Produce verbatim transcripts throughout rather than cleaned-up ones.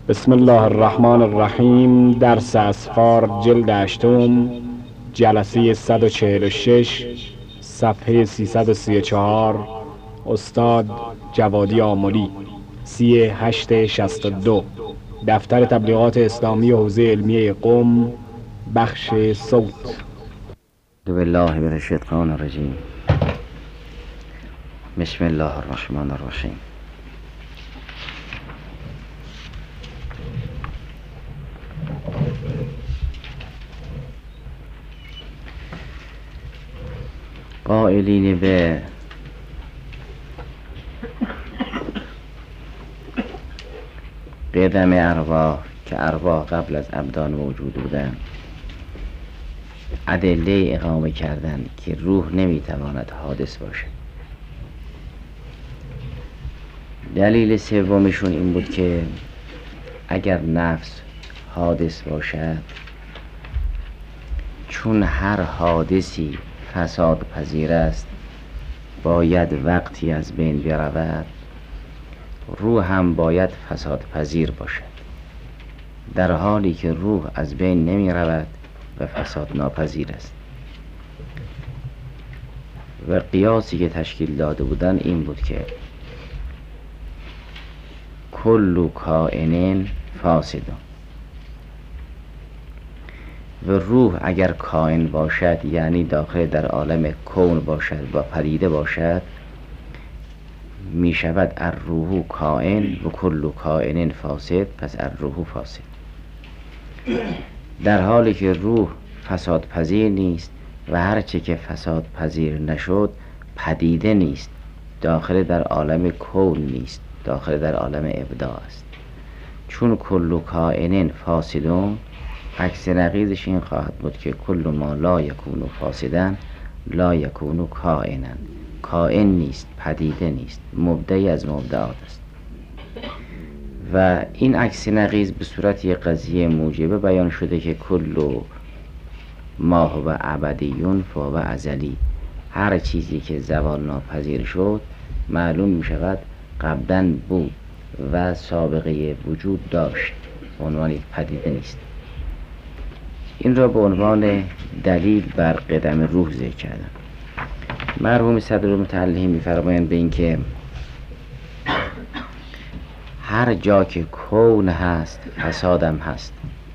بسم الله الرحمن الرحیم. درس اسفار جلد هشتم، جلسه صد و چهل و شش، صفحه سیصد و سی و چهار. استاد جوادی آملی. سی هشت شصت و دو. دفتر تبلیغات اسلامی و حوزه علمیه قم، بخش صوت. بالله من الشیطان الرجیم. بسم الله الرحمن الرحیم. قائلین به قدم ارواح که ارواح قبل از ابدان موجود بودن، ادله اقامه کردن که روح نمیتواند حادث باشد. دلیل سومشون این بود که اگر نفس حادث باشد، چون هر حادثی فساد پذیر است، باید وقتی از بین برود، روح هم باید فساد پذیر باشد، در حالی که روح از بین نمی رود و فساد ناپذیر است. و قیاسی که تشکیل داده بودن این بود که کل کائن فاسد، و روح اگر کائن باشد، یعنی داخل در عالم کون باشد و پدیده باشد، می شود الروح کائن و کل کائن فاسد، پس الروح فاسد. در حالی که روح فساد پذیر نیست و هرچه که فساد پذیر نشد پدیده نیست، داخل در عالم کون نیست، داخل در عالم ابداع است. چون کل کائن فاسدون، عکس نقیضش این خواهد بود که کل ما لا یکون فاسدن لا یکون کائنا. کائن نیست، پدیده نیست، مبدعی از مبدعات است. و این عکس نقیض به صورت یک قضیه موجبه بیان شده که کل ما هو ابدیون فهو ازلی. هر چیزی که زوال ناپذیر شد معلوم می شود قبلا بود و سابقه وجود داشت، به عنوان یک پدیده نیست. این را به عنوان دلیل بر قدم روح ذکر کردم. مرحوم صدر متعلی می‌فرمایند به این که هر جا که کون هست فسادم هست،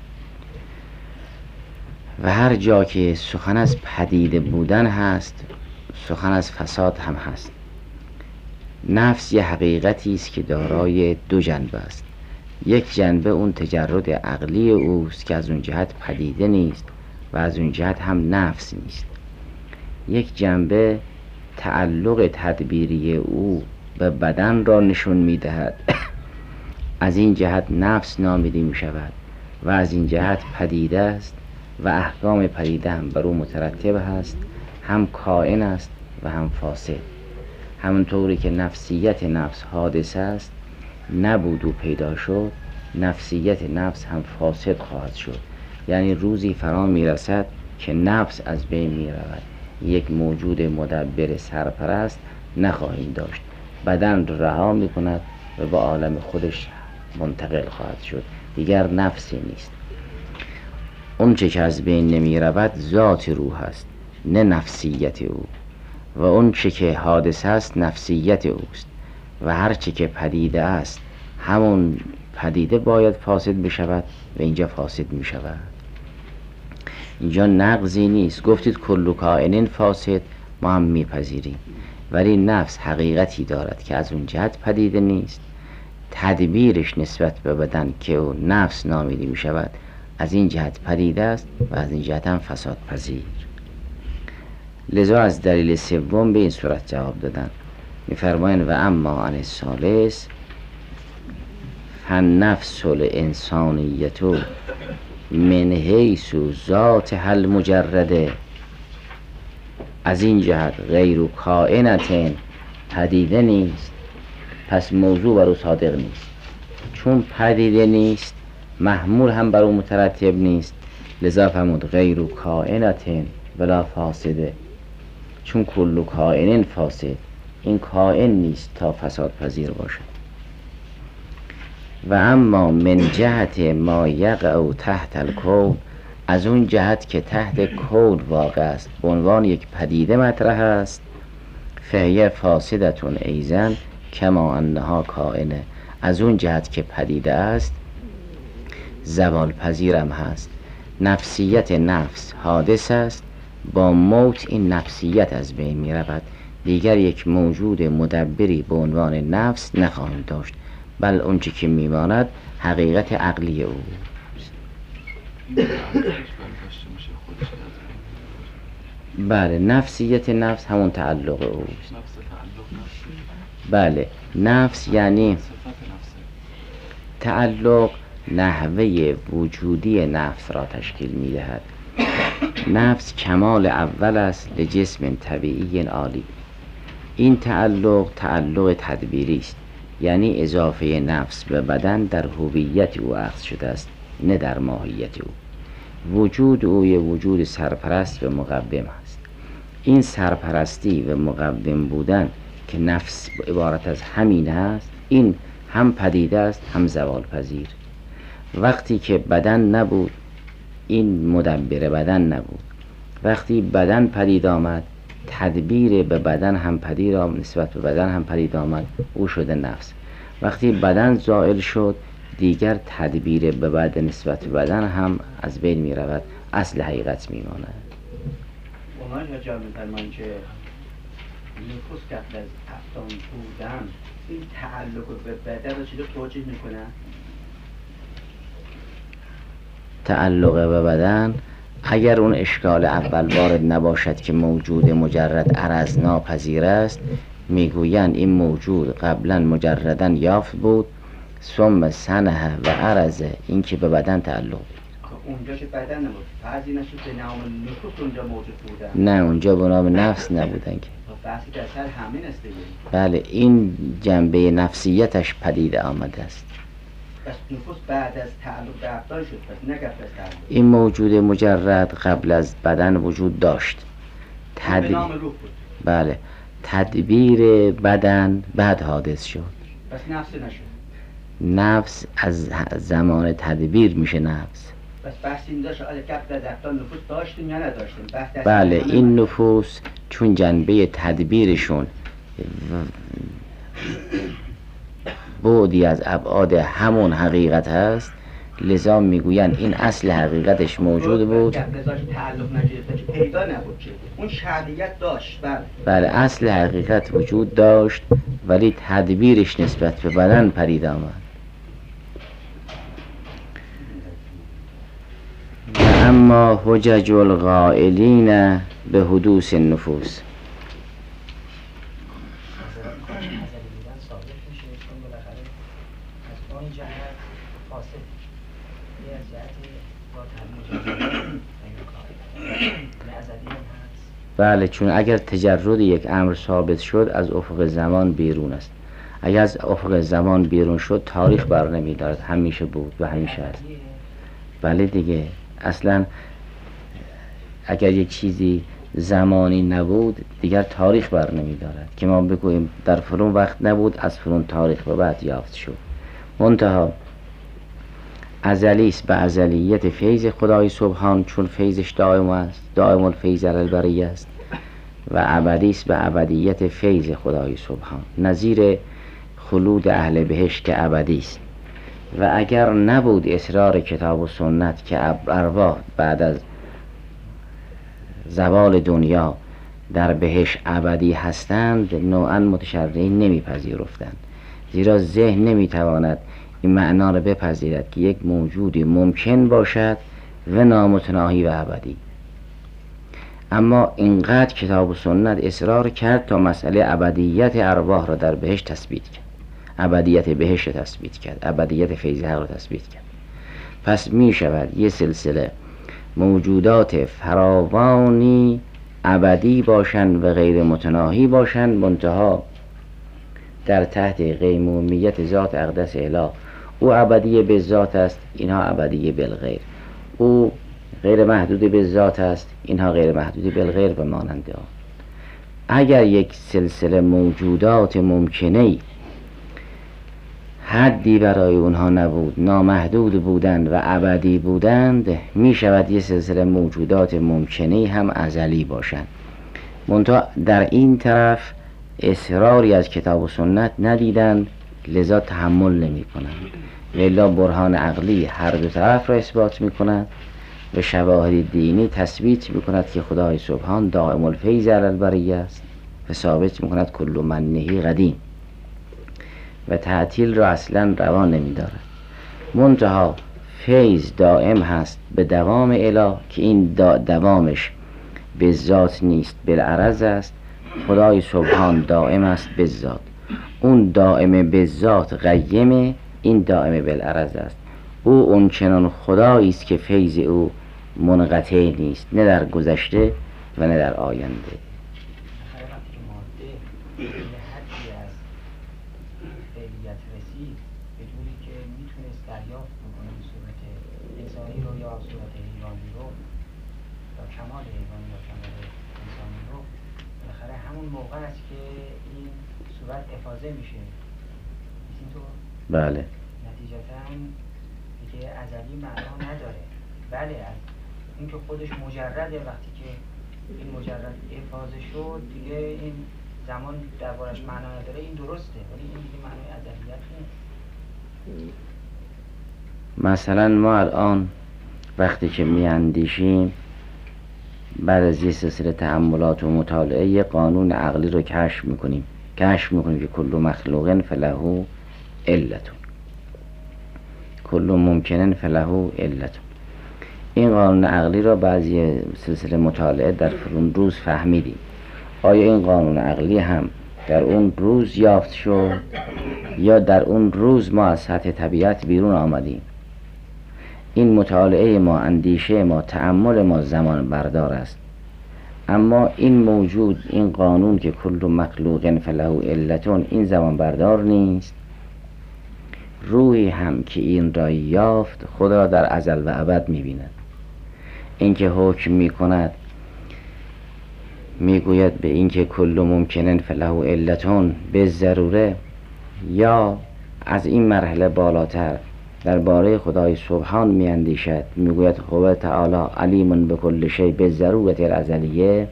و هر جا که سخن از پدیده بودن هست سخن از فساد هم هست. نفس یه حقیقتی است که دارای دو جنبه است. یک جنبه اون تجرد عقلی اوست که از اون جهت پدیده نیست و از اون جهت هم نفس نیست. یک جنبه تعلق تدبیری او به بدن را نشون میدهد، از این جهت نفس نامیده می شود و از این جهت پدیده است و احکام پدیده هم بر او مترتب هست، هم کائن است و هم فاسد. همونطوری که نفسیت نفس حادث است، نبود و پیدا شد، نفسیت نفس هم فاسد خواهد شد. یعنی روزی فرا می رسد که نفس از بین می رود، یک موجود مدبر سرپرست نخواهیم داشت، بدن رها می کند و به عالم خودش منتقل خواهد شد، دیگر نفسی نیست. اون چه که از بین نمی رود ذات روح است، نه نفسیت او، و اون چه که حادث است نفسیت اوست، و هر چه که پدیده است همون پدیده باید فاسد بشود و اینجا فاسد می شود. اینجا نقضی نیست. گفتید کل کائن فاسد، ما هم میپذیریم، ولی نفس حقیقتی دارد که از اون جهت پدیده نیست. تدبیرش نسبت به بدن که او نفس نامیده می شود از این جهت پدیده است و از این جهت هم فساد پذیر. لذا از دلیل سوم به این صورت جواب دادن. میفرمایند و اما عن الثالث فالنفس الانسانیت من حیث ذات هل مجرده، از این جهت غیر کائنت پدیده نیست، پس موضوع بر او صادق نیست. چون پدیده نیست محمول هم بر او مترتب نیست، لذا فرمود غیر کائنت ولا فاسده. چون کل کائن فاسد، این کائن نیست تا فساد پذیر باشد. و اما من جهت ما یقع تحت الکون، از اون جهت که تحت کون واقع است به عنوان یک پدیده مطرح است، فهیه فاسدتون ایزن کما انها کائنه، از اون جهت که پدیده است زوال پذیرم هست. نفسیت نفس حادث است، با موت این نفسیت از بین می رود، دیگر یک موجود مدبری به عنوان نفس نخواهیم داشت، بل اونچه که میماند حقیقت عقلی او. بله، نفسیت نفس همون تعلق اوست. بله، نفس یعنی تعلق نحوه وجودی نفس را تشکیل می دهد. نفس کمال اول است لجسم طبیعی عالی. این تعلق تعلق تدبیری است، یعنی اضافه نفس به بدن در هویت او اخذ شده است، نه در ماهیت او. وجود او یه وجود سرپرست و مقوم است. این سرپرستی و مقوم بودن که نفس عبارت از همین است، این هم پدیده است هم زوال پذیر. وقتی که بدن نبود این مدبر بدن نبود، وقتی بدن پدید آمد تدبیر به بدن هم پدید آمد، نسبت به بدن هم پدید آمد، او شده نفس. وقتی بدن زائل شد دیگر تدبیر به بدن نسبت به بدن هم از بین می رود، اصل حقیقت می ماند. اونایی که جا می فرمان که نفوس قبل از افغان بودن این تعلق به بدن رو چیزی توجیه می کنن؟ تعلق به بدن اگر اون اشکال اول وارد نباشد که موجود مجرد عرض ناپذیر است، میگویند این موجود قبلا مجرداً یافت بود ثم سنه و عرضه، این که به بدن تعلق. اونجا که بدن نبود، بعضی نشد به نام نفوس اونجا موجود بودن. نه، اونجا به نام نفس نبودن که. بحثی در سر همین است دیگه. بله، این جنبه نفسیتش پدید آمده است. پس نفوس بعد از تعلق به ابدان شد، پس نه قبل از تعلق. این موجود مجرد قبل از بدن وجود داشت. تد... به نام روح بود. بله، تدبیر بدن بعد حادث شد. پس نفس نشد. نفس از زمان تدبیر میشه نفس. پس بحث این داشت قبل از ابدان نفوس داشتیم یا نداشتیم؟ بله، این نفوس چون جنبه تدبیرشون بعدی از ابعاد همون حقیقت هست، لذا میگوین این اصل حقیقتش موجود بود. لذاش تعلق نگرفته که پیدا نبود که اون شهریت داشت. بله بله، اصل حقیقت وجود داشت ولی تدبیرش نسبت به بدن پدید آمد. اما حجج القائلین به حدوث النفوس، بله، چون اگر تجرد یک امر ثابت شد از افق زمان بیرون است. اگر از افق زمان بیرون شد تاریخ بر نمی دارد، همیشه بود و همیشه است. بله دیگه، اصلا اگر یک چیزی زمانی نبود دیگر تاریخ بر نمی دارد که ما بگوییم در فرون وقت نبود از فرون تاریخ به بعد یافت شد. منتها ازلی است به ازلیت فیض خدای سبحان، چون فیضش دائم است، دائم الفیض علی البریه است، و ابدی است به ابدیت فیض خدای سبحان، نظیر خلود اهل بهشت که ابدی است. و اگر نبود اصرار کتاب و سنت که ارواح بعد از زوال دنیا در بهشت ابدی هستند، نوعا متشرعین نمیپذیرفتند، زیرا ذهن نمیتواند این معنا را بپذیرد که یک موجودی ممکن باشد و نامتناهی و ابدی. اما اینقدر کتاب و سنت اصرار کرد تا مسئله ابدیت ارواح را در بهشت تثبیت کرد، ابدیت بهشت را تثبیت کرد، ابدیت فیض حق را تثبیت کرد. پس می شود یه سلسله موجودات فراوانی ابدی باشند و غیر متناهی باشند، منتها در تحت قیمومیت ذات اقدس اله. او ابدی به ذات است، اینها ابدی بالغیر. او غیر محدود به ذات است، اینها غیر محدود بالغیر و مانند آن. اگر یک سلسله موجودات ممکنه حدی برای اونها نبود، نامحدود بودند و ابدی بودند، می شود یه سلسله موجودات ممکنه هم ازلی باشند. منتها در این طرف اصراری از کتاب و سنت ندیدند، لذا تحمل نمی کنند. ولی برهان عقلی هر دو طرف را اثبات می کنند و شواهد دینی تثبیت می کند که خدای سبحان دائم الفیض علی البریه است و ثابت می کند کل منه قدیم و تعطیل را اصلا روا نمی دارد. منتها فیض دائم هست به دوام اله که این دوامش به ذات نیست، بالعرض است. خدای سبحان دائم است به ذات، اون دائم به ذات قیمه، این دائم بالعرض است. او اون چنان خدایی است که فیض او منقطع نیست، نه در گذشته و نه در آینده. موقع است که این صورت افاضه میشه، اینطور؟ بله. نتیجتا دیگه ازلی معنا نداره. بله، از اینکه خودش مجرده، وقتی که این مجرد افاضه شد دیگه این زمان دربارش معنا نداره، این درسته، ولی این دیگه معنای ازلیت نیست. مثلا ما الان وقتی که میاندیشیم بعد از یه سلسله تأملات و مطالعه یه قانون عقلی رو کشف میکنیم کشف میکنیم که کل مخلوق فله علتون، کل ممکنن فله علتون. این قانون عقلی را بعضی سلسله مطالعه در فرون روز فهمیدیم. آیا این قانون عقلی هم در اون روز یافت شد یا در اون روز ما از سطح طبیعت بیرون آمدیم؟ این مطالعه ما، اندیشه ما، تأمل ما زمان بردار است. اما این موجود، این قانون که کل مخلوق فله علتون، این زمان بردار نیست. روحی هم که این را یافت خود را در ازل و ابد می‌بیند. این که حکم می‌کند میگوید به این که کل ممکنن فله علتون به ضروره، یا از این مرحله بالاتر درباره خدای سبحان میاندیشد، میگوید خدا تعالی علیم بكل شیء به ضرورت الازلیه،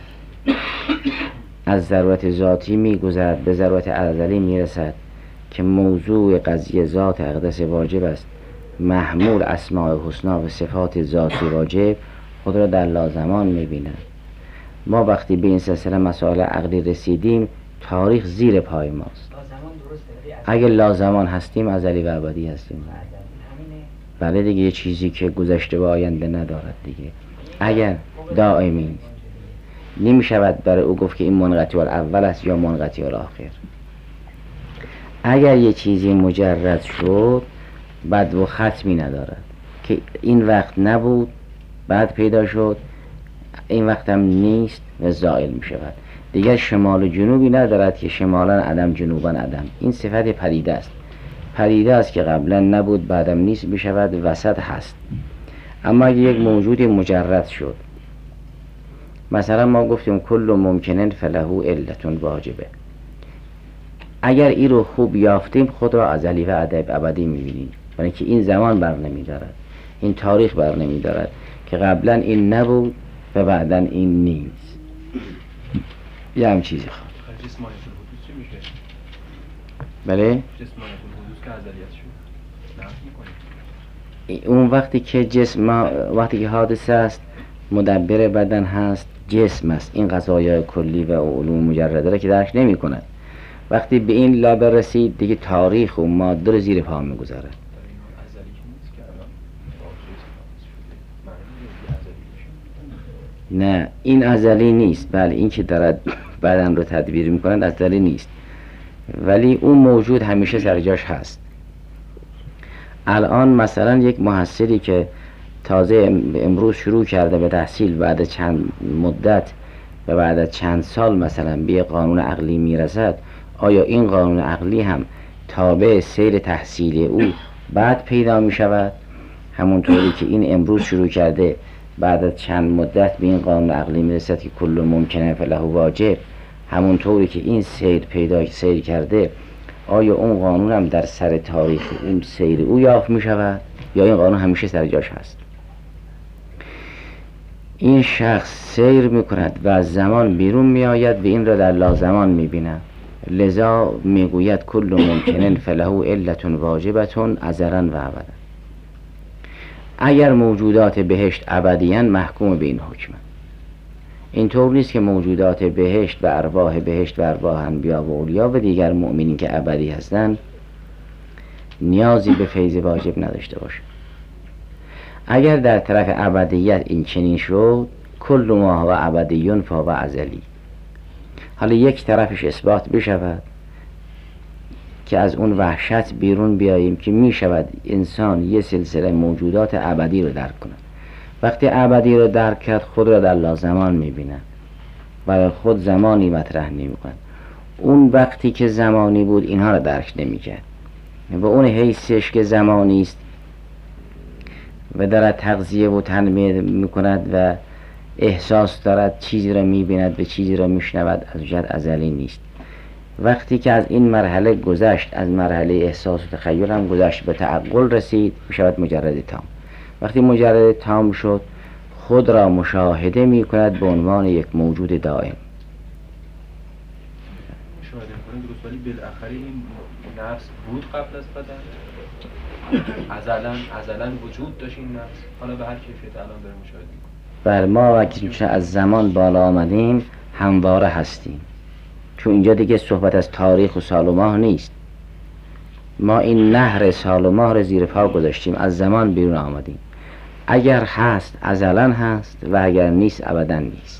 از ضرورت ذاتی میگذرد به ضرورت ازلی میرسد که موضوع قضیه ذات اقدس واجب است، محمول اسماء الحسنا و صفات ذاتی واجب خود را در لازمان میبیند. ما وقتی به این سلسله مسائل عقلی رسیدیم تاریخ زیر پای ماست. اگه لازمان هستیم ازلی و ابدی هستیم. بله دیگه، یه چیزی که گذشته و آینده ندارد دیگه. اگر دائمی نمی شود برای او گفت که این منقطع الاول است یا منقطع الاخر. اگر یه چیزی مجرد شد بعد و ختمی ندارد که این وقت نبود بعد پیدا شد، این وقت هم نیست و زائل می شود. دیگر شمال و جنوبی ندارد که شمالان عدم جنوبان عدم. این صفت پدیده است. پدیده است که قبلا نبود بعدم نیست می شود، وسط هست. اما اگه یک موجودی مجرد شد، مثلا ما گفتیم کل ممکنن فله علتون واجبه، اگر این رو خوب یافتیم خود را ازلی و ادب ابدی می بینیم، برای که این زمان بر نمی دارد، این تاریخ بر نمی دارد که قبلا این نبود و بعدا این نیست. یه هم چیزی خواهد. جسمانی فی الحدوث چی میشه؟ بله؟ جسمانی فی الحدوث که ازلیت شد نفی میکنه. اون وقتی که جسم، وقتی که حادثه است مدبر بدن هست، جسم است، این قضایای کلی و علوم مجرده را که درک نمی کند. وقتی به این لابه رسید دیگه تاریخ و ماده رو زیر پا می گذاره. نه این ازلی نیست. بله این که دارد بدن رو تدبیر میکنند ازلی نیست، ولی اون موجود همیشه سر جاش هست. الان مثلا یک محصلی که تازه امروز شروع کرده به تحصیل، بعد چند مدت و بعد از چند سال مثلا به قانون عقلی میرسد، آیا این قانون عقلی هم تابع سیر تحصیلی او بعد پیدا می شود؟ همونطوری که این امروز شروع کرده بعد از چند مدت به این قانون عقلی می رسد که کل ممکنه فله واجب، همونطوری که این سیر پیدا سیر کرده آیا اون قانون هم در سر تاریخ اون سیر او یافت می شود یا این قانون همیشه سر جاش هست؟ این شخص سیر می کند و از زمان بیرون می آید و این را در لازمان می بیند. لذا می گوید کل ممکنن فله علت واجبتون ازلا و ابدا. اگر موجودات بهشت ابدیان محکوم به این حکم. اینطور نیست که موجودات بهشت و ارواح بهشت و ارواح انبیا و اولیا و دیگر مؤمنین که ابدی هستند نیازی به فیض واجب نداشته باشه. اگر در طرف ابدیت این چنین شد کل ما هو ابدیون فهو ازلی. حالا یک طرفش اثبات بشود که از اون وحشت بیرون بیاییم که می شود انسان یه سلسله موجودات ابدی رو درک کند. وقتی ابدی رو درک کرد خود را در لازمان می بیند برای خود زمانی مطرح نمی کند. اون وقتی که زمانی بود اینها را درک نمی کرد و اون حیثش که زمانی است و دارد تغذیه و تنمیه می کند و احساس دارد چیزی را می بیند و چیزی را می شنود از جهت ازلی نیست. وقتی که از این مرحله گذشت، از مرحله احساس و تخیل هم گذشت به تعقل رسید می شود مجرد تام. وقتی مجرد تام شد خود را مشاهده می کند به عنوان یک موجود دائم. مشاهده می‌کنه درست، ولی بالاخره این نفس بود قبل از بدن، ازلا ازلا وجود داشت این نفس، حالا به هر کیفیت الان داره مشاهده می‌کنه. بر ما وقتی از زمان بالا آمدیم همواره هستیم، چون اینجا دیگه صحبت از تاریخ و سال و ماه نیست. ما این نهر سال و ماه رو زیر پا گذاشتیم، از زمان بیرون آمدیم. اگر هست ازلا هست و اگر نیست ابدا نیست.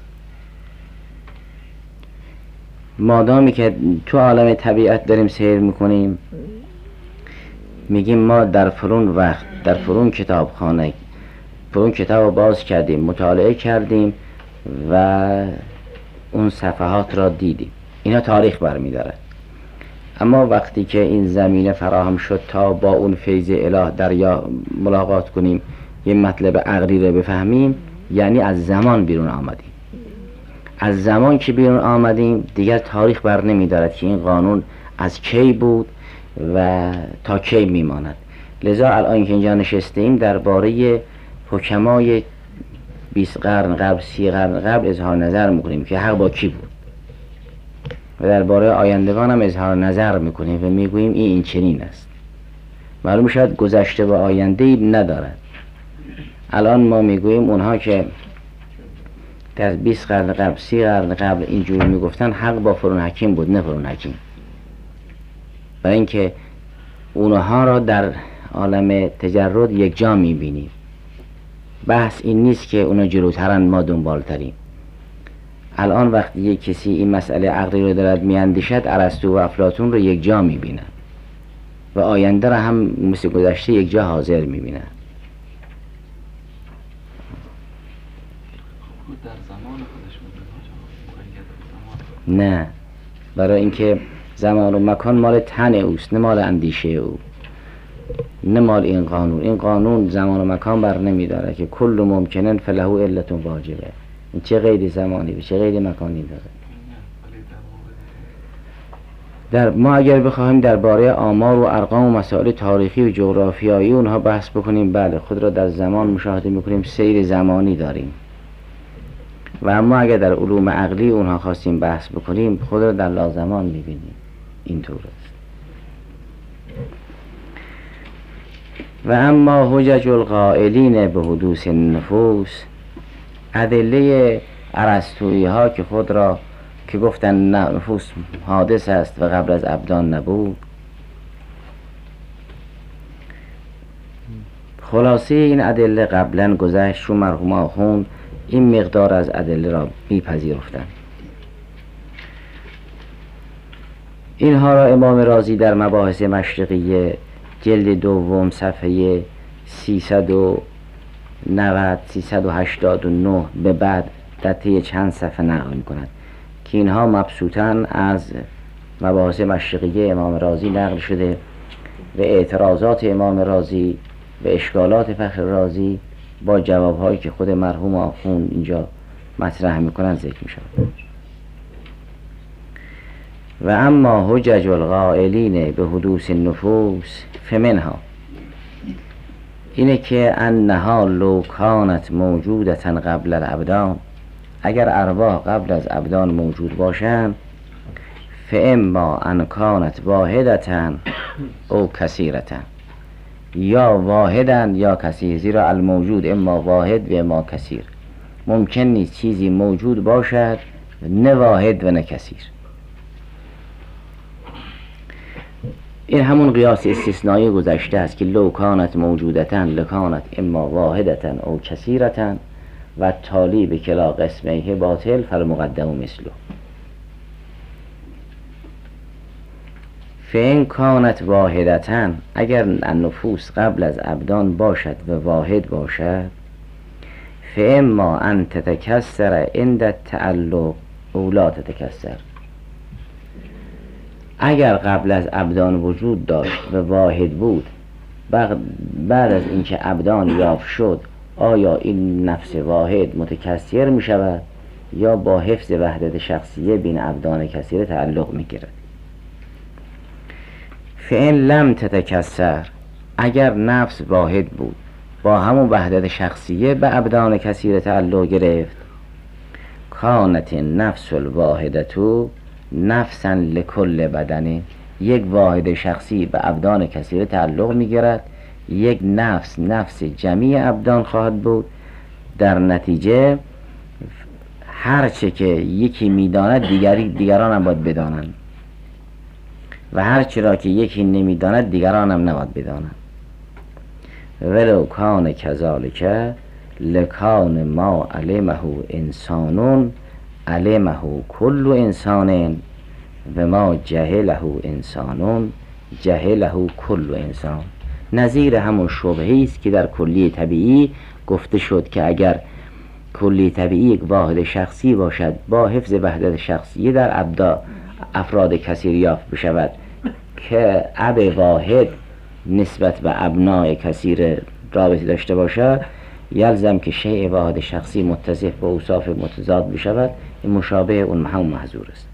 مادامی که تو عالم طبیعت داریم سیر میکنیم میگیم ما در فرون وقت در فرون کتابخانه فرون کتاب باز کردیم، مطالعه کردیم و اون صفحات را دیدیم. اینا تاریخ برمی‌دارد. اما وقتی که این زمینه فراهم شد تا با اون فیض اله دریا ملاقات کنیم، یه مطلب عقلی رو بفهمیم، یعنی از زمان بیرون آمدیم. از زمان که بیرون آمدیم دیگر تاریخ بر نمی‌دارد که این قانون از کی بود و تا کی میماند. لذا الان که اینجا نشستیم درباره حکمای بیست قرن قبل، سی قرن قبل اظهار نظر میکنیم که حق با کی بود و درباره آیندگان هم اظهار نظر میکنیم و میگوییم این این چنین است. معلوم شد گذشته و آینده ندارد. الان ما میگوییم اونها که در بیست قرن قبل، سی قرن قبل اینجور میگفتن حق با فرون حکیم بود، نه فرون حکیم. برای اینکه اونها را در عالم تجرد یک جا میبینیم. بحث این نیست که اونا جلوترن ما دنبالتریم. الان وقتی یک کسی این مسئله عقلی رو دارد میاندیشد، ارسطو و افلاطون رو یک جا میبینن و آینده را هم مثل گذشته یک جا حاضر میبینن. در زمان خودش بود. نه، برای اینکه زمان و مکان مال تن اوست، نه مال اندیشه او، نه مال این قانون. این قانون زمان و مکان بر نمیداره که کل ممکنن فله علت واجبه. این چه غیر زمانی و چه غیر مکانی داره. در ما اگر بخواهیم درباره آمار و ارقام و مسائل تاریخی و جغرافیایی اونها بحث بکنیم، بله خود را در زمان مشاهده میکنیم، سیر زمانی داریم. و اما اگر در علوم عقلی اونها خواستیم بحث بکنیم خود را در لازمان میبینیم. اینطور است. و اما حجج القائلین به حدوث النفوس، ادله ارسطویی ها که خود را که گفتن نفوس حادث است و قبل از ابدان نبود، خلاصه این ادله قبلا گذشت رو مرحوم آخوند این مقدار از ادله را میپذیرفتند. اینها را امام رازی در مباحث مشرقیه جلد دوم صفحه سیصد و نود سیصد و هشتاد و نه به بعد در طی چند صفحه نقل می‌کند که اینها مبسوطاً از مباحث مشرقیه امام رازی نقل شده و اعتراضات امام رازی و اشکالات فخر رازی با جوابهایی که خود مرحوم آخوند اینجا مطرح می‌کنند ذکر می‌شود. و اما حجج القائلین به حدوث النفوس فمنها، اینه که انها لو کانت موجودتا قبل الابدان، اگر ارواح قبل از ابدان موجود باشند، فاما ان کانت واحدتا او کثیرتا، یا واحدن یا کثیر، زیرا الموجود اما واحد و اما کثیر، ممکن نیست چیزی موجود باشد نه واحد و نه کثیر. این همون قیاس استثنایی گذشته است که لو کانت موجودتن لکانت اما واحدتن او کثیرتن و تالی به کلا قسمه باطل فالمقدم مثله. فین کانت واحدتن، اگر النفوس قبل از ابدان باشد و واحد باشد، فاما ان تتکسر عند التعلق او لا تتکسر، اگر قبل از ابدان وجود داشت و واحد بود، بعد از اینکه ابدان یافت شد آیا این نفس واحد متکثر می شود یا با حفظ وحدت شخصیه بین ابدان کثیر تعلق می گیرد؟ فإن لم تتکثر، اگر نفس واحد بود با همون وحدت شخصیه به ابدان کثیر تعلق گرفت، کانت نفس الواحدتو نفسا لکل بدنه، یک واحد شخصی به ابدان کثیر تعلق میگیرد، یک نفس نفس جمیع ابدان خواهد بود. در نتیجه هرچه که یکی میداند دیگری دیگران هم باید بدانند و هرچه را که یکی نمیداند دیگران هم نباید بدانند. ولو کان کذالک لکان ما علمه انسانون علمه کل انسان و ما جهله انسانون جهله کل انسان. نظیر همون شبهی است که در کلی طبیعی گفته شد که اگر کلی طبیعی یک واحد شخصی باشد با حفظ وحدت شخصی در ابدا افراد کثیر یافت بشود که اب واحد نسبت به ابنای کثیر رابطه داشته باشد، یلزم که شیء واحد شخصی متصف به اوصاف متضاد بشود. این مشابه اون هم محظور است.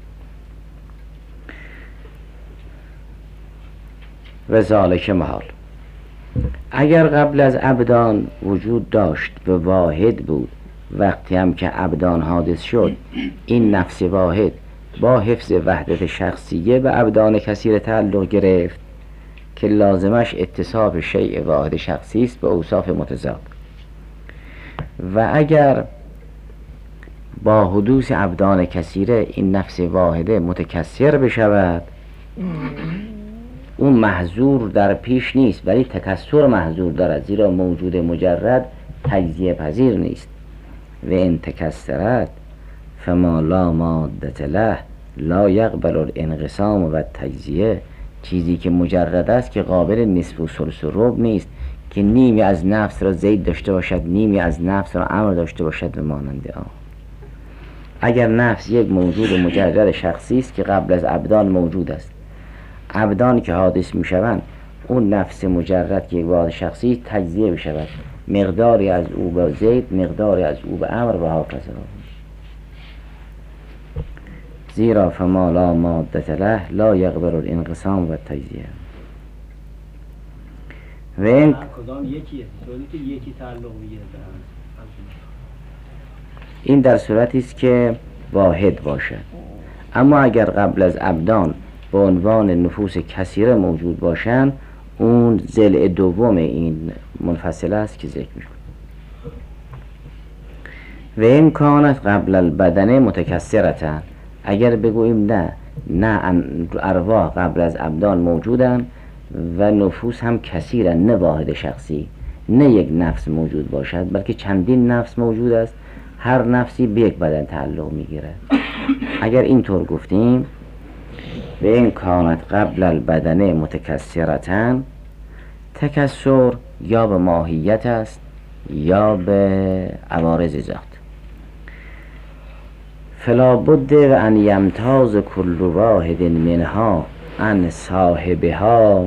و ذالک محال، اگر قبل از ابدان وجود داشت و واحد بود، وقتی هم که ابدان حادث شد این نفس واحد با حفظ وحدت شخصیه به ابدان کثیر تعلق گرفت که لازمش اتصاف شیء واحد شخصی است به اوصاف متضاد. و اگر با حدوث ابدان کثیره این نفس واحده متکثر بشود، اون محظور در پیش نیست ولی تکثر محظور دارد، زیرا موجود مجرد تجزیه پذیر نیست. و این تکثرت فما لا مادت له لا یقبل الانقسام و تجزیه، چیزی که مجرد است که قابل نصف و ثلث و ربع نیست که نیمی از نفس را زید داشته باشد نیمی از نفس را امر داشته باشد و مانند آن. اگر نفس یک موجود مجرد شخصی است که قبل از ابدان موجود است، ابدان که حادث می شوند اون نفس مجرد که یک واحد شخصی تجزیه می شود، مقداری از او به زید مقداری از او به امر و هاکذا. زیرا فما لا مادت له لا یقبل الانقسام و تجزیه. و این کدام یکیه؟ طوری که یکی تعلق میگیره به هم. این در صورتی است که واحد باشد. اما اگر قبل از ابدان به عنوان نفوس کثیره موجود باشند، اون ضلع دوم این منفصله است که ذکر می‌کنه. و این کانت قبل البدن متکثرتن، اگر بگوییم نه نه ارواح قبل از ابدان موجودن و نفوس هم کثیرن، نه واحد شخصی، نه یک نفس موجود باشد بلکه چندین نفس موجود است، هر نفسی به یک بدن تعلق میگیرد. اگر اینطور گفتیم و این کانت قبل البدن متکثرتن، تکثر یا به ماهیت است یا به عوارض ذات. فلا بد و ان یمتاز کل واحد منها عن صاحبها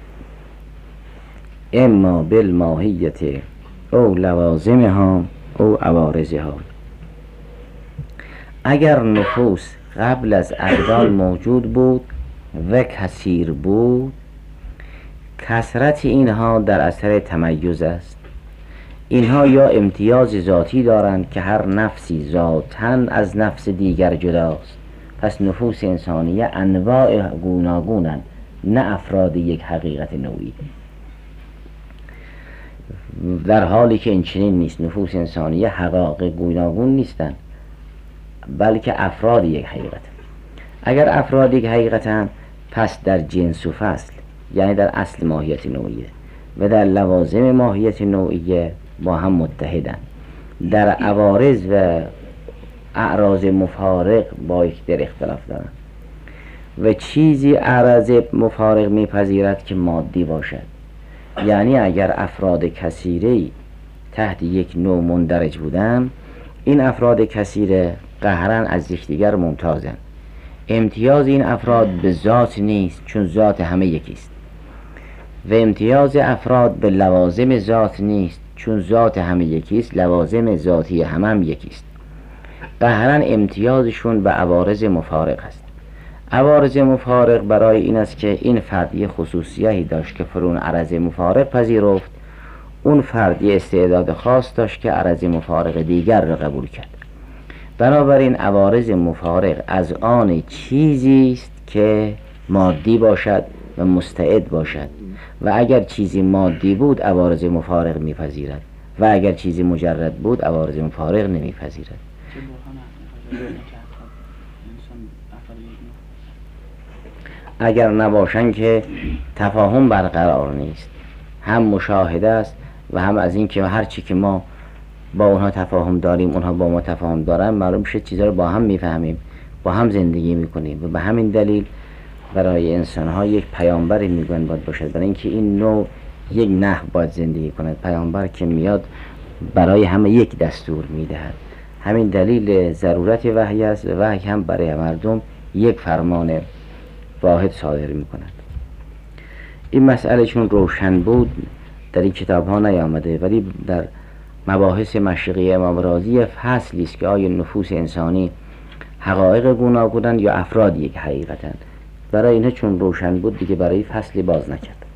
اما بالماهیت او لوازمها او عوارضها. اگر نفوس قبل از ابدان موجود بود و کثیر بود، کثرت اینها در اثر تمیز است. اینها یا امتیاز ذاتی دارند که هر نفسی ذاتاً از نفس دیگر جداست، پس نفوس انسانیه انواع گوناگونند، نه افراد یک حقیقت نوعی. در حالی که این چنین نیست، نفوس انسانیه حقایق گوناگون نیستند، بلکه افراد یک حقیقت. اگر افراد یک حقیقتند، پس در جنس و فصل، یعنی در اصل ماهیت نوعیه و در لوازم ماهیت نوعیه با هم متحدند. در عوارض و اعراض مفارق با یکدیگر اختلاف دارند و چیزی اعراض مفارق میپذیرد که مادی باشد. یعنی اگر افراد کثیری تحت یک نوع مندرج بودند، این افراد کثیره قهراً از یکدیگر ممتازند. امتیاز این افراد به ذات نیست، چون ذات همه یکیست، و امتیاز افراد به لوازم ذات نیست، چون ذات همه یکیست، لوازم ذاتی همه هم یکیست. قهراً امتیازشون به عوارض مفارق است. عوارض مفارق برای این است که این فرد یه خصوصیتی داشت که فرون عرض مفارق پذیرفت، اون فرد یه استعداد خاص داشت که عرض مفارق دیگر را قبول کرد. بنابراین عوارض مفارق از آن چیزی است که مادی باشد و مستعد باشد، و اگر چیزی مادی بود عوارض مفارق میپذیرد و اگر چیزی مجرد بود عوارض مفارق نمیپذیرد. اگر نباشن که تفاهم برقرار نیست، هم مشاهده است و هم از این که هر چی که ما با اونها تفاهم داریم اونها با ما تفاهم دارن، معلوم میشه چیزا رو با هم میفهمیم، با هم زندگی میکنیم و به همین دلیل برای انسان ها یک پیامبری میگن باید باشد، برای اینکه این نوع یک نحو باید زندگی کند. پیامبر که میاد برای همه یک دستور میدهد، همین دلیل ضرورت وحی است و وحی هم برای مردم یک فرمان واحد صادر میکند. این مسئله چون روشن بود در این کتاب ها نیامده، ولی در مباحث مشرقی امام رازی فصلی است که آیا نفوس انسانی حقایق گوناگونند یا افراد یک حقیقتند. برای اینها چون روشن بود دیگه برای فصلی باز نکرد.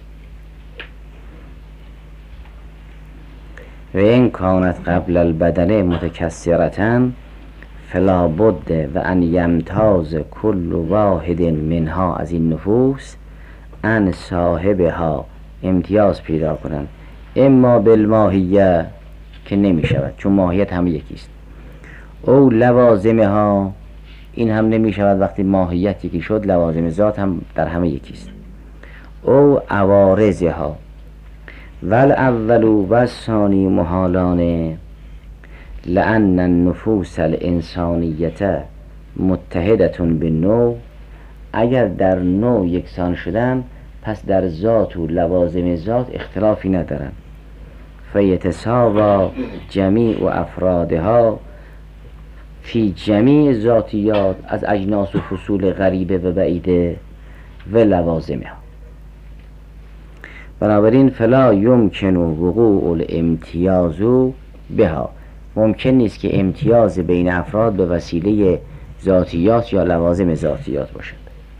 و این کانت قبل البدن متکثرتن فلا بد و ان یمتاز کل واحد منها، از این نفوس ان صاحبها امتیاز پیدا کنند، اما بالماهیه که نمی شود چون ماهیت هم یکیست، او لوازمها این هم نمی شود وقتی ماهیت یکی شد لوازم ذات هم در همه یکیست، او عوارضها ول اول و الثانی محالان لأن النفوس الانسانیت متحدتون به نوع. اگر در نوع یکسان شدن پس در ذات و لوازم ذات اختلافی ندارن. فیتساوا جمیع و افرادها فی جمیع ذاتیات از اجناس و فصول غریبه و بعیده و لوازمها. بنابراین فلا یمکن وقوع الامتیاز بها، ممکن نیست که امتیاز بین افراد به وسیله ذاتیات یا لوازم ذاتیات باشد.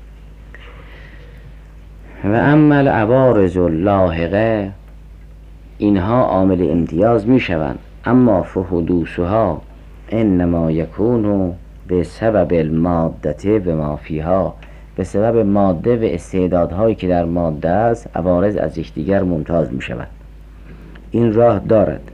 و اما العوارض اللاحقه، اینها عامل امتیاز می شوند، اما فحدوثها انما یکون به سبب المادته و ما فیها، به سبب ماده و استعدادهایی که در ماده است عوارض از یکدیگر ممتاز می شود. این راه دارد،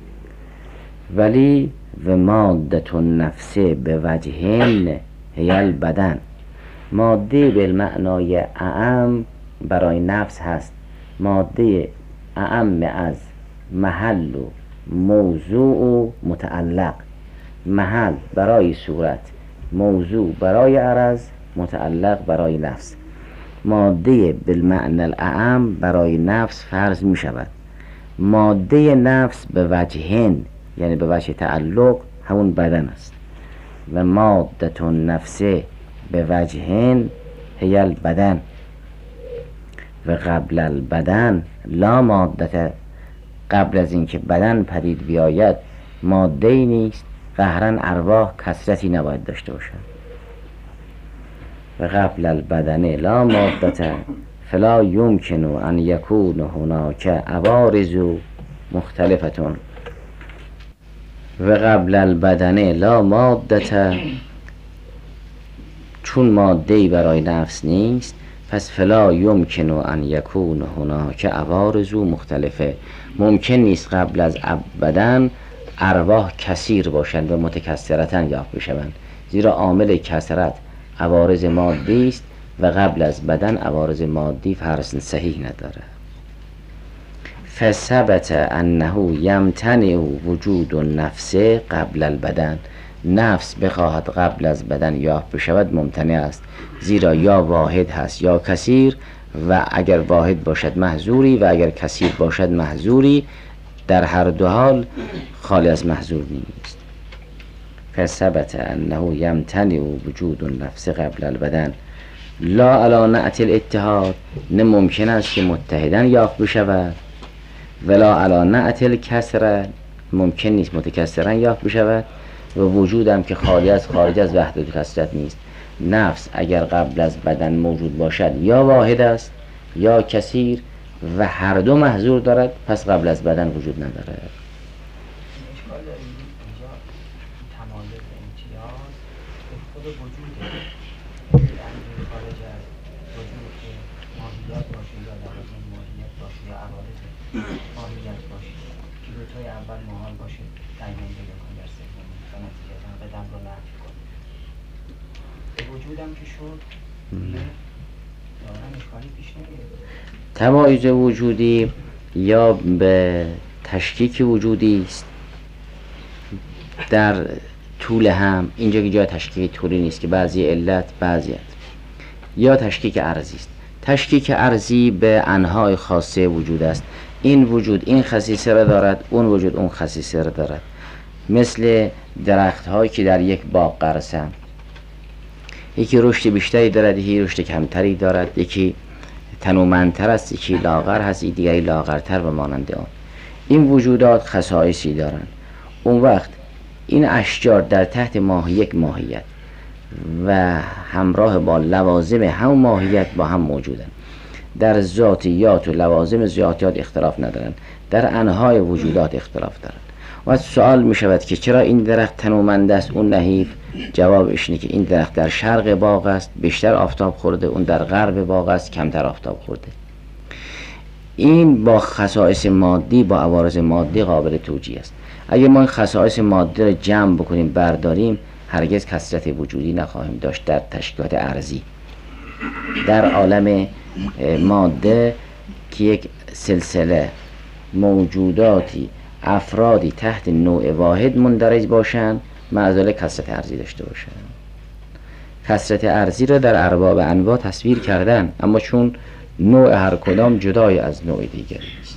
ولی و مادت النفس به وجهین هی البدن، ماده به معنای اعم برای نفس هست، ماده اعم از محل و موضوع و متعلق، محل برای صورت، موضوع برای عرض، متعلق برای نفس. ماده بالمعنى الاعم برای نفس فرض می شود، ماده نفس به وجهین یعنی به وجه تعلق همون بدن است، و مادت النفس به وجهین هی البدن و قبل البدن لا مادت، قبل از اینکه بدن پدید بیاید ماده ای نیست، قهرن ارواح کثرتی نباید داشته باشد. و قبل البدن لا مادة فلا یمکن ان یکون هناک عوارض مختلفتون و قبل البدن لا مادة، چون ماده‌ای برای نفس نیست پس فلا یمکن ان یکون هناک عوارض مختلفه، ممکن نیست قبل از بدن ارواح کثیر باشند و متکثرتاً یافت بشوند، زیرا عامل کثرت عوارض مادی است و قبل از بدن عوارض مادی فرض صحیح نداره. فثبت انه یمتنع وجود النفس قبل البدن، نفس بخواهد قبل از بدن یافت بشود ممتنع است، زیرا یا واحد هست یا کثیر، و اگر واحد باشد محظوری و اگر کثیر باشد محظوری، در هر دو حال خالی از محظور نیست. فثبت انه یمتنع وجود النفس قبل البدن لا علی نعت الاتحاد، نه ممکن است که متحدن یافت بشود، ولا علی نعت الکسره، ممکن نیست متکثرن یافت بشود، و وجودم که خالی از خارج از وحدت و کثرت نیست. نفس اگر قبل از بدن موجود باشد یا واحد است یا کثیر و هر دو محظور دارد، پس قبل از بدن وجود نداره. اشکال داریم اینجا تمایز امتیاز به خود وجوده، یعنی خارج از وجود که ماهیت باشه یا لوازم ماهیت باشه یا عوارض ماهیت باشه که دوتای اول محال باشه تعیین پیدا کن در سوم و نتیجتا قدم رو نفی کن. به وجودم که شد دارم اشکالی پیش نمیاد. تمایز وجودی یا به تشکیک وجودی است در طول هم، اینجا که جای تشکیک طولی نیست که بعضی علت بعضی علت، یا تشکیک ارضی است. تشکیک ارضی به انواع خاصه وجود است، این وجود این خصیصه را دارد، اون وجود اون خصیصه را دارد، مثل درخت هایی که در یک باغ غرسند، یکی رشد بیشتری دارد یکی رشد کمتری دارد، یکی تنومندتر است یکی لاغر هست یکی دیگری لاغرتر و مانند آن. این وجودات خصائصی دارند. اون وقت این اشجار در تحت ماه یک ماهیت و همراه با لوازم هم ماهیت با هم موجودند، در ذاتیات و لوازم ذاتیات اختلاف ندارند، در انواع وجودات اختلاف دارند. و سوال می شود که چرا این درخت تنومند است اون نحیف؟ جوابش اینه که این درخت در شرق باغ است بیشتر آفتاب خورده، اون در غرب باغ است کمتر آفتاب خورده. این با خصائص مادی با عوارض مادی قابل توجیه است. اگه ما این خصائص مادی رو جمع بکنیم برداریم هرگز کثرت وجودی نخواهیم داشت در تشکیلات ارضی. در عالم ماده که یک سلسله موجوداتی افرادی تحت نوع واحد مندرج باشند معضل کثرت ارضی داشته باشند. کثرت ارضی را در ارباب انواع تصویر کردن، اما چون نوع هر کدام جدای از نوع دیگری است.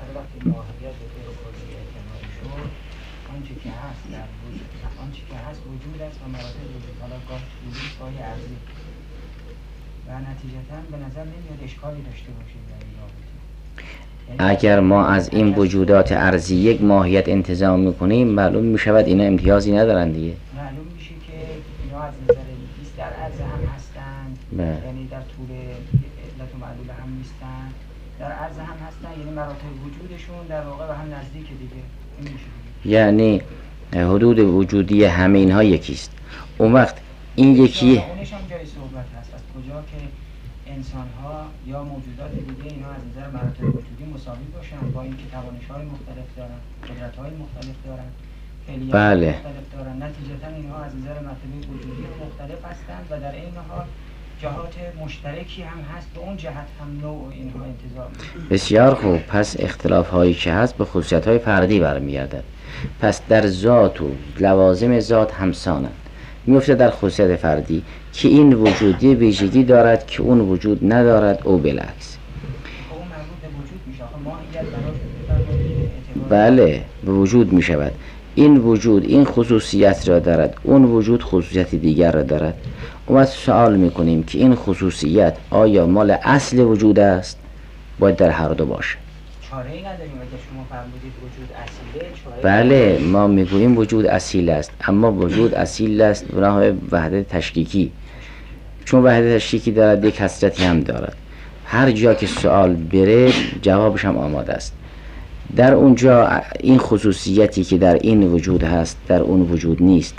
آنچه که هست در وجود، آنچه که هست وجود است و مراتب وجود، حالا گاه وجود سایه ارضی و نتیجتا به نظر نمیاد اشکالی داشته باشیم در این رابطه. اگر ما از این وجودات ارضی یک ماهیت انتزاع میکنیم معلوم میشود اینا امتیازی ندارن دیگه. معلوم میشه که اینا از نظر نیست در عرض هم هستند، یعنی در طول علت و معلول هم نیستن، در عرض هم هستن، یعنی مراتب وجودشون در واقع به هم نزدیک دیگه. این میشه یعنی حدود وجودی همه اینها یکیست. اون وقت این یکی اونش هم جای صحبت هست از کجا که انسان ها یا موجودات دیگه اینا از نظر مراتب وجودی مساوی باشن، با اینکه توانش های مختلف دارن، قدرت های مختلف دارن، فعلیت بله. مختلف دارن، نتیجتا اینها از نظر مراتب وجودی مختلف هستند و در این حال جهات مشترکی هم هست، به اون جهت هم نوع اینها انتزاع میشه. بسیار خوب، پس اختلاف هایی که هست به خصوصیت های فردی برمیگردد. پس در ذات و لوازم ذات همسانند. میفته در خصوصیت فردی که این وجودی ویژگی دارد که اون وجود ندارد او بالعکس. اون مربوط به وجود میشه. آخه ماهیت براش بله به وجود می شود. این وجود این خصوصیت را دارد، اون وجود خصوصیت دیگر را دارد. و سوال می کنیم که این خصوصیت آیا مال اصل وجود است؟ باید در هر دو باشه. چاره ای نداریم اگر شما فرمودید وجود اصیله. چاره بله ما میگوییم وجود اصیل است، اما وجود اصیل است به نحو وحدت تشکیکی. چون وحدت تشکیکی دارد یک کثرتی هم دارد. هر جا که سوال بره جوابش هم آماده است. در اونجا این خصوصیتی که در این وجود هست در اون وجود نیست.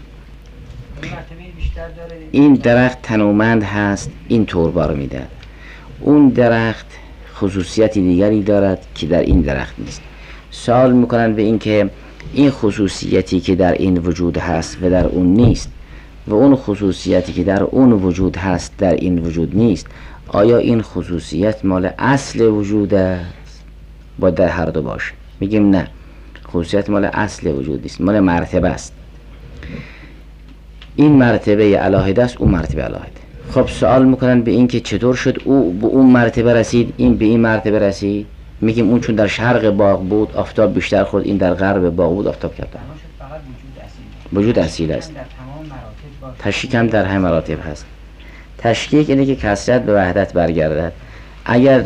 این درخت تنومند هست، این توربار میده. اون درخت خصوصیتی دیگری دارد که در این درخت نیست. سوال میکنن به این که این خصوصیتی که در این وجود هست و در اون نیست و اون خصوصیتی که در اون وجود هست در این وجود نیست، آیا این خصوصیت مال اصل وجود است؟ باید در هر دو باشه. میگیم نه، خصوصیت مال اصل وجود نیست، مال مرتبه است. این مرتبه علاهده است، اون مرتبه علاهده. خب سوال میکنن به این که چطور شد او به اون مرتبه رسید، این به این مرتبه رسید. میگیم اون چون در شرق باغ بود آفتاب بیشتر خورد، این در غرب باغ بود آفتاب کمتر. وجود اصیل است. تشکیک هم در همه مراتب هست. تشکیک اینه که کثرت به وحدت برگردد. اگر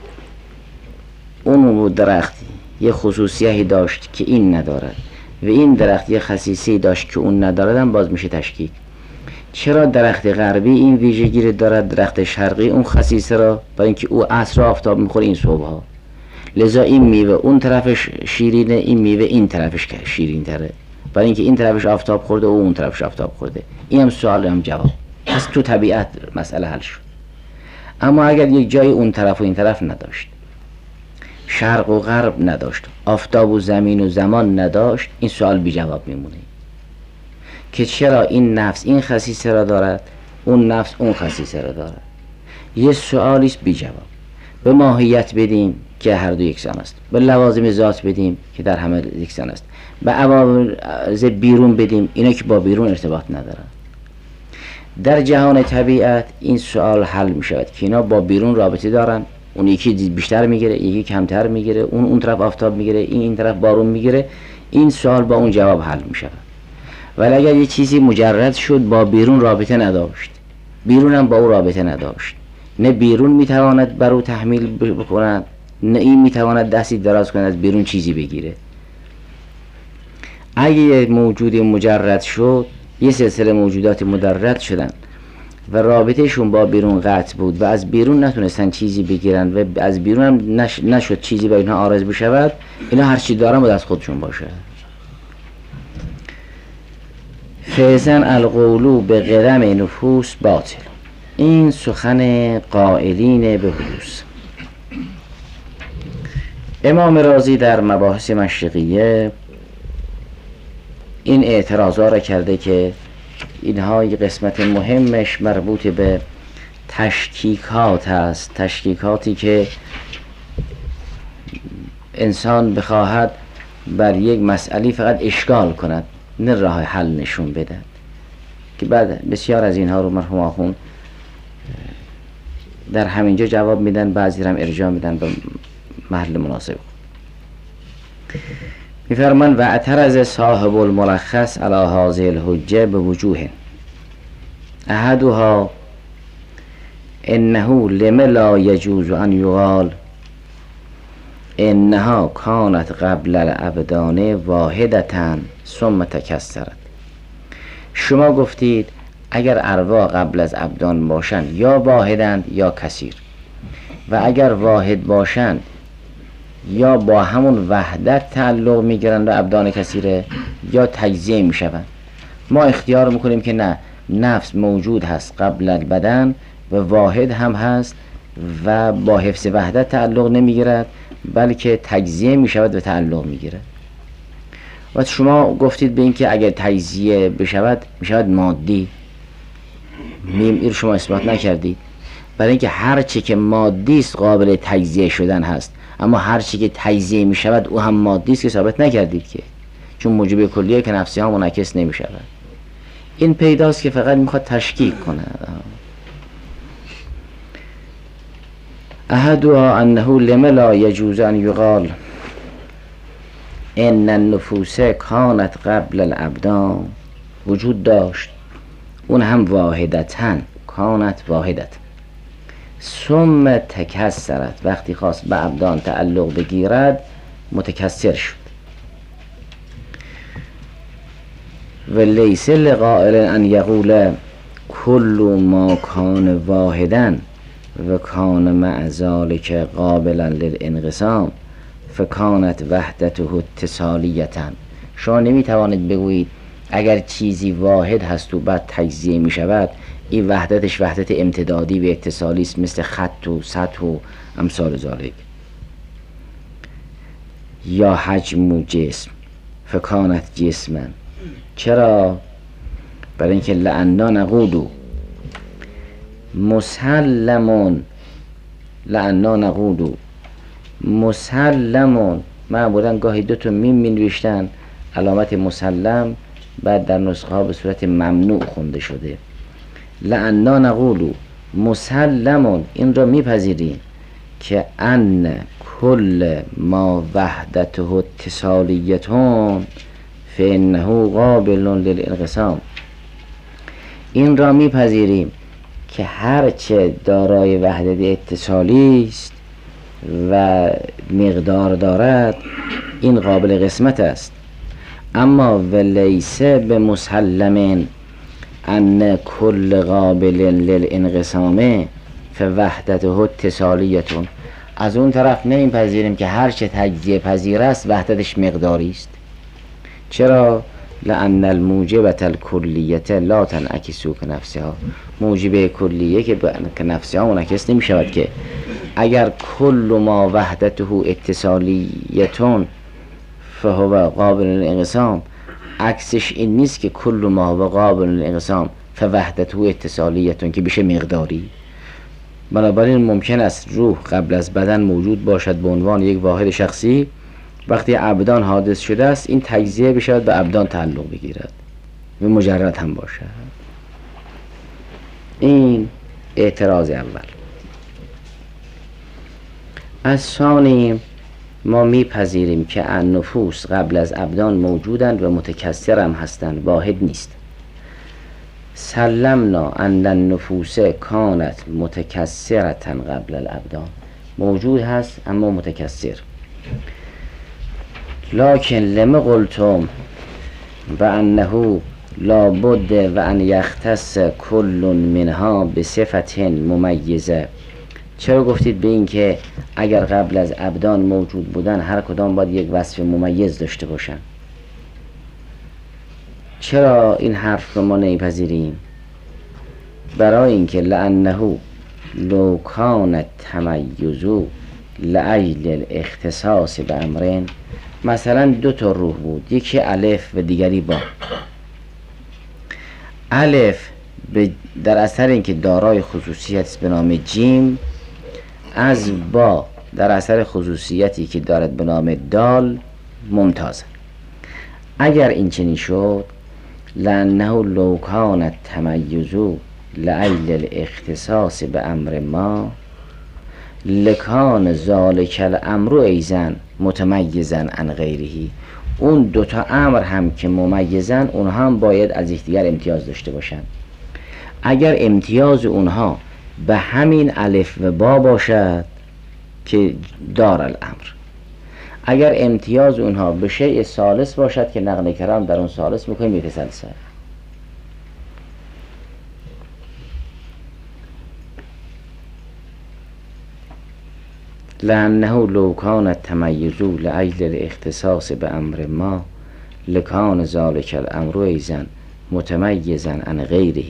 اون درخت یه خصوصیتی داشت که این ندارد و این درخت یه خصیصی داشت که اون ندارد، هم باز میشه تشکیک. چرا درخت غربی این ویژگی رو دارد، درخت شرقی اون خصیصه را؟ برای اینکه او عصر آفتاب میخوره این صبح ها، لذا این میوه اون طرفش شیرینه، این میوه این طرفش شیرین تره، برای اینکه این طرفش آفتاب خورده و اون طرفش آفتاب خورده. این هم سوال هم جواب. پس تو طبیعت مسئله حل شد. اما اگر یک جای اون طرف و این طرف نداشت، شرق و غرب نداشت، آفتاب و زمین و زمان نداشت، این سوال بی جواب میمونه که چرا این نفس این خصیصه را دارد، اون نفس اون خصیصه را دارد. یه سوالیست بی جواب. به ماهیت بدیم که هر دو یکسان است، به لوازم ذات بدیم که در همه یکسان است، به عوارض بیرون بدیم اینا که با بیرون ارتباط ندارن. در جهان طبیعت این سوال حل می شود که اینا با بیرون رابطه دارن، اون یکی بیشتر میگیره، یکی کمتر میگیره، اون اون طرف آفتاب میگیره، این این طرف بارون میگیره. این سوال با اون جواب حل می شود. ولی اگر یه چیزی مجرد شد با بیرون رابطه نداشت، بیرون هم با او رابطه نداشت، نه بیرون میتواند بر او تحمیل بکند، نه این میتواند دستی دراز کند از بیرون چیزی بگیره. اگه یه موجود مجرد شد، یه سلسله موجودات مجرد شدن و رابطهشون با بیرون قطع بود و از بیرون نتونستن چیزی بگیرن و از بیرون هم نش... نشد چیزی به اینها عارض بشود، اینا هر چی دارن باید از خودشون باشه. فیزن القولو به قدم نفوس باطل. این سخن قائلین به حدوث. امام رازی در مباحث مشرقیه این اعتراضا را کرده که اینها یک قسمت مهمش مربوط به تشکیکات است، تشکیکاتی که انسان بخواهد بر یک مسئله فقط اشکال کند، نه راه حل نشون بده. که بعد بسیار از اینها رو مرحوم آخوند در همینجا جواب میدن، بعضی هم ارجاع میدن به محل مناسب. میفرمان و اعترض صاحب الملخص علی هذه الحجه به وجوه احدها انه لم لا يجوز ان يقال انها كانت قبل الابدان واحدة ثم تکثرت. شما گفتید اگر ارواح قبل از ابدان باشند یا واحدند یا کثیر، و اگر واحد باشند یا با همون وحدت تعلق میگیرند و ابدان کثیره یا تجزیه میشوند. ما اختیار میکنیم که نه، نفس موجود هست قبل البدن و واحد هم هست و با حفظ وحدت تعلق نمیگیرد بلکه تجزیه میشود و تعلق میگیرد. و شما گفتید به این که اگر تجزیه بشود میشود مادی. میم این شما اثبات نکردید، برای اینکه هر چی که مادی است قابل تجزیه شدن هست، اما هر چی که تجزیه می شود او هم مادی است که ثابت نکردید که، چون موجب کلیه که نفسی ها منعکس نمی شود. این پیداست که فقط میخواد تشکیک کنه. احدها انه لم لا يجوز ان يقال ان النفوس كانت قبل الابدان، وجود داشت اون هم واحدتاً، کانت واحدت ثم تکثرت، وقتی خواست به ابدان تعلق بگیرد متکثر شد. و لیس لقائل ان یقول کل ما کان واحدا و کان مع ذلک قابلا للانقسام فکانت وحدته اتصالیتا. شما نمیتوانید بگویید اگر چیزی واحد هست و بعد تجزیه می شود این وحدتش وحدت امتدادی و اتصالی است، مثل خط و سطح و امثال ذالک. یا حجم و جسم فکانت جسما. چرا؟ برای اینکه لعنا نقولو مسلمون، لعنا نقولو مسلمون. معمولا گاهی دو تا میم می نوشتن علامت مسلم، بعد در نسخه ها به صورت ممنوع خونده شده. لعنا نقولو مسلمون، این را میپذیریم که ان کل ما وحدته اتصالیتون فانه قابل للانقسام. این را میپذیریم که هرچه دارای وحدت اتصالی است و مقدار دارد این قابل قسمت است. اما ولیس به مسلم ان کل قابل للانقسام فوحدته اتصالیتون. از اون طرف نمیپذیریم که هرچه تجزیه پذیر است وحدتش مقداری است. چرا؟ لأن الموجبة الکلیت لا تنعکس کنفسها. موجب کلیه که که نفسها منعکس نمی شود، که اگر کل ما وحدته اتصالیتون فهو قابل للانقسام، عکسش این نیست که کل ما و قابل للانقسام فوحدته اتصالیتون که بشه مقداری. بنابراین ممکن است روح قبل از بدن موجود باشد به عنوان یک واحد شخصی، وقتی ابدان حادث شده است این تجزیه بشود به ابدان تعلق بگیرد و مجرد هم باشد. این اعتراض اول. از ثانی ما میپذیریم که النفوس قبل از ابدان موجودند و متکثر هم هستند، واحد نیست. سلمنا ان النفوس کانت متکثرتا قبل الابدان، موجود هست اما متکثر. لکن لما قلتم و انه لابد و ان یختص کل منها به صفت ممیزه. چرا گفتید به این که اگر قبل از ابدان موجود بودن هر کدام باید یک وصف ممیز داشته باشن؟ چرا این حرف رو ما نمیپذیریم؟ برای اینکه لانه لو کان التمیز لاجل الاختصاص به امرین. مثلا دو تا روح بود، یکی الف و دیگری با. الف در اثر اینکه دارای خصوصیت است به نام جیم، از با در اثر خصوصیتی که دارد به نام دال ممتاز. اگر این چنین شد لانه لو کان التمیز لاجل الاختصاص به امر ما لکان ذالک الامر ایضا متمیزا عن غیره. اون دوتا امر هم که ممیزن اونها هم باید از یکدیگر امتیاز داشته باشن. اگر امتیاز اونها به همین الف و با باشد که دار الامر، اگر امتیاز اونها به شیء ثالث باشد که نقل کرام در اون ثالث میکنیم یتسلسل. لأنه لو کان التمیز لأجل الاختصاص به امر ما لکان ذلک الامر ایضا متمیزا عن غیره.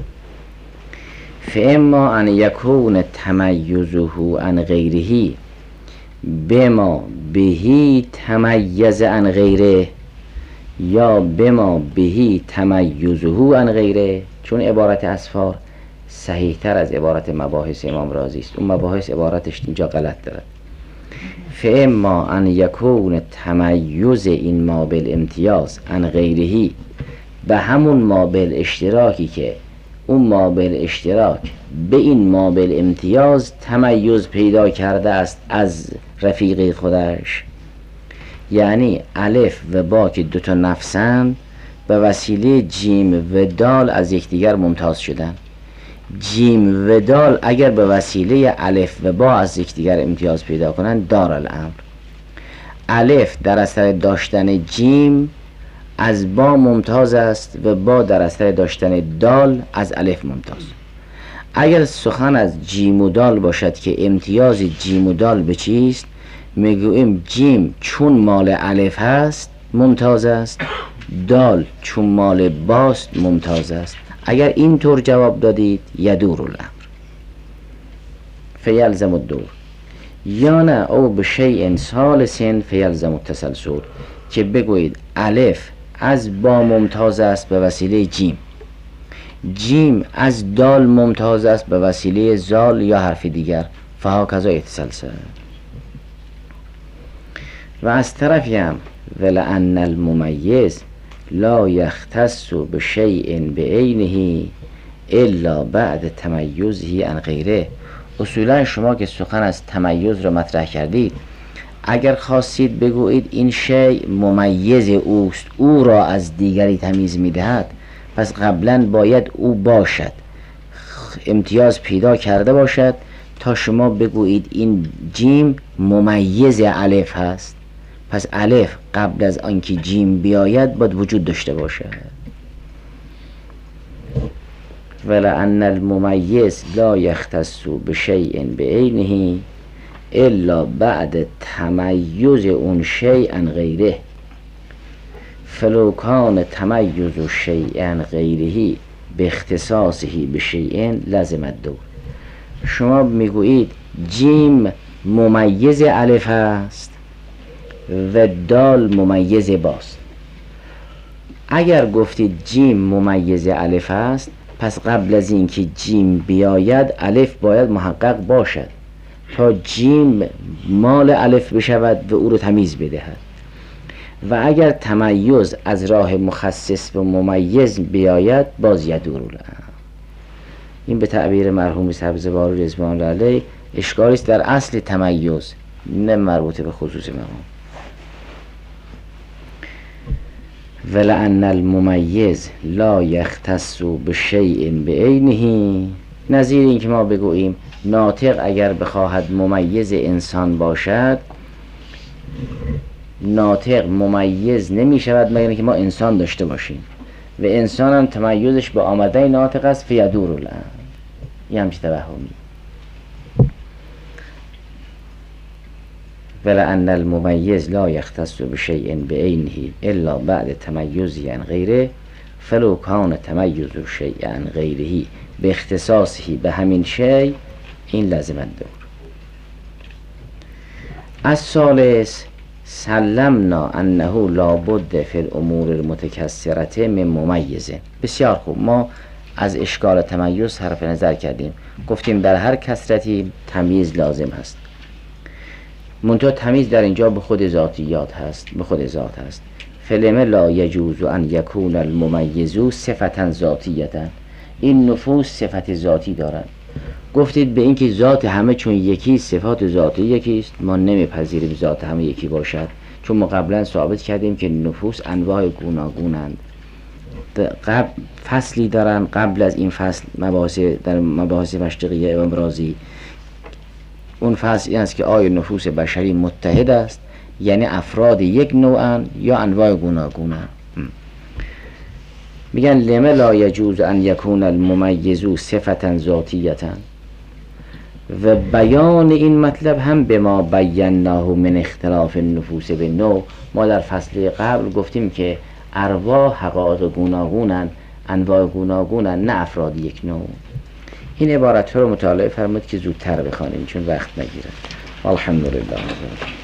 فاما ان یکون تمیزه عن غیره بما بهی تمیز عن غیره یا بما بهی تمیزه عن غیره. چون عبارت اسفار صحیح تر از عبارت مباحث امام رازی است، اون مباحث عبارتش اینجا غلط دارد. فاما ان یکون تمیز این ما بالامتیاز عن غیره، به همون ما بالاشتراکی که اون ما بالاشتراک به این ما بالامتیاز تمیز پیدا کرده است از رفیق خودش. یعنی الف و با که دوتا نفسن به وسیله جیم و دال از یکدیگر ممتاز شدن. جیم و دال اگر به وسیله الف و با از یکدیگر امتیاز پیدا کنند دار الامر. الف در اثر داشتن جیم از با ممتاز است و با در اثر داشتن دال از الف ممتاز. اگر سخن از جیم و دال باشد که امتیاز جیم و دال به چیست، میگوییم جیم چون مال الف هست ممتاز است، دال چون مال باست ممتاز است. اگر اینطور جواب دادید یدور الامر فیلزم الدور، یا نه او به شیء ثالث فیلزم التسلسل، که بگویید الف از با ممتاز است به وسیله جیم، جیم از دال ممتاز است به وسیله زال یا حرف دیگر، فهاکذا یتسلسل. و از طرفی هم ولأن الممیز لا یختص بشیء بعینه الا بعد تمیزه عن غیره. اصولا شما که سخن از تمیز را مطرح کردید، اگر خواستید بگویید این شیء ممیز اوست، او را از دیگری تمیز میدهد، پس قبلا باید او باشد، امتیاز پیدا کرده باشد تا شما بگویید این جیم ممیز الف هست. پس الف قبل از آنکه جیم بیاید باید وجود داشته باشد. ولأن الممیز لا یختص بشیء بعینه الا بعد تمیز اون شیء عن غیره فلو کان تمیز الشیء عن غیره باختصاصه بشیء لزم الدور. شما میگویید جیم ممیز الف است و دال ممیز باست. اگر گفتید جیم ممیز الف است، پس قبل از اینکه جیم بیاید الف باید محقق باشد تا جیم مال الف بشود و او رو تمیز بدهد. و اگر تمیز از راه مخصص و ممیز بیاید باز یدور الامر. این به تعبیر مرحوم سبزواری رضوان الله علیه اشکالی است در اصل تمیز، نه مربوط به خصوص مقام. ولأن الممیز لا یختص بشیء بعینه، نظیر این که ما بگوییم ناطق اگر بخواهد ممیز انسان باشد، ناطق ممیز نمی شود مگر اینکه ما انسان داشته باشیم و انسان هم تمیزش به آمده ناطق است، فیدور الامر. این همچه توهمی. ولأن الممیز لا یختص بشیء بعینه الا بعد تمیزه عن غیره فلو کان تمیز الشیء عن غیره باختصاصه به همین شیء این لازم الدور. الثالث سلمنا انه لابد فی الامور المتکثرة من ممیز. بسیار خوب، ما از اشکال تمیز حرف نظر کردیم، گفتیم در هر کثرتی تمیز لازم هست، منتها تمیز در اینجا به خود ذاتیات هست، به خود ذات هست. فلم لا یجوز ان یکون الممیز صفتا ذاتیتا، این نفوس صفت ذاتی دارند. گفتید به اینکه ذات همه چون یکی، صفات ذاتی یکی است، ما نمیپذیریم ذات همه یکی باشد، چون ما قبلا ثابت کردیم که نفوس انواع گوناگونند. قبل فصلی دارن، قبل از این فصل مباحث در مباحث مشرقیه و امرازی، اون فصل این است که آیا نفوس بشری متحد است، یعنی افراد یک نوعن یا انواع گوناگونند. میگن لم لا یجوز ان یکون الممیز صفتا ذاتیتا، و بیان این مطلب هم به ما بیناه من اختلاف النفوس به نوع. ما در فصل قبل گفتیم که ارواح حقایق گوناگونن، انواع گوناگونن، نه افراد یک نوع. این عبارت رو مطالعه فرمود که زودتر بخوانیم چون وقت نگیرد. الحمدلله.